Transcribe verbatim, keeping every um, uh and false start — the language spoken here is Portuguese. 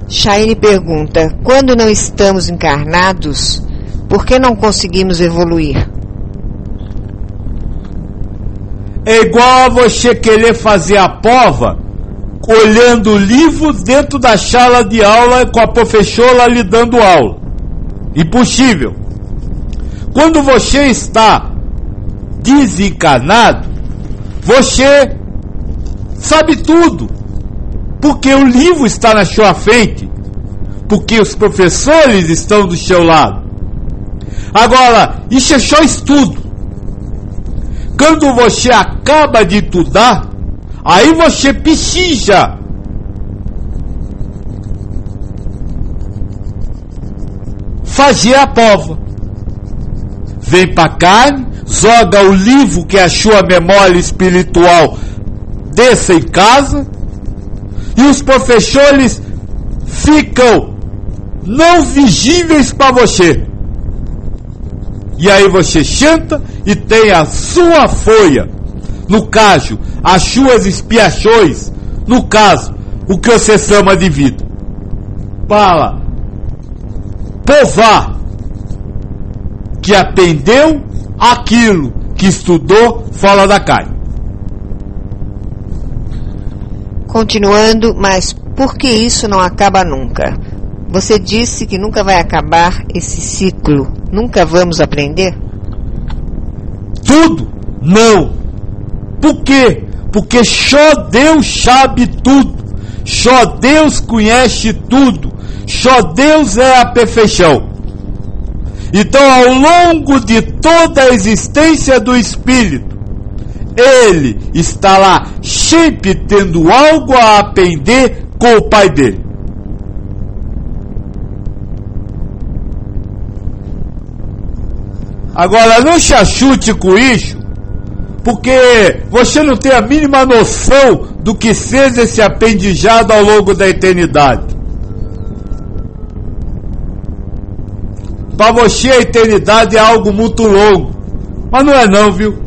Shaine pergunta: quando não estamos encarnados, por que não conseguimos evoluir? É igual a você querer fazer a prova olhando o livro dentro da sala de aula com a professora lhe dando aula. Impossível. Quando você está desencarnado, você sabe tudo, porque o livro está na sua frente, porque os professores estão do seu lado. Agora, isso é só estudo. Quando você acaba de estudar, aí você precisa fazer a prova. Vem para a carne, joga o livro que é a sua memória espiritual, desça em casa, e os professores ficam não visíveis para você. E aí você senta e tem a sua folha, no caso, as suas expiações, no caso, o que você chama de vida, para provar que aprendeu aquilo que estudou fora da carne. Continuando, mas por que isso não acaba nunca? Você disse que nunca vai acabar esse ciclo. Nunca vamos aprender? Tudo? Não. Por quê? Porque só Deus sabe tudo. Só Deus conhece tudo. Só Deus é a perfeição. Então, ao longo de toda a existência do Espírito, ele está lá sempre tendo algo a aprender com o Pai dele. Agora, não se achute com isso, porque você não tem a mínima noção do que seja esse aprendizado ao longo da eternidade. Para você a eternidade é algo muito longo, mas não é não, viu?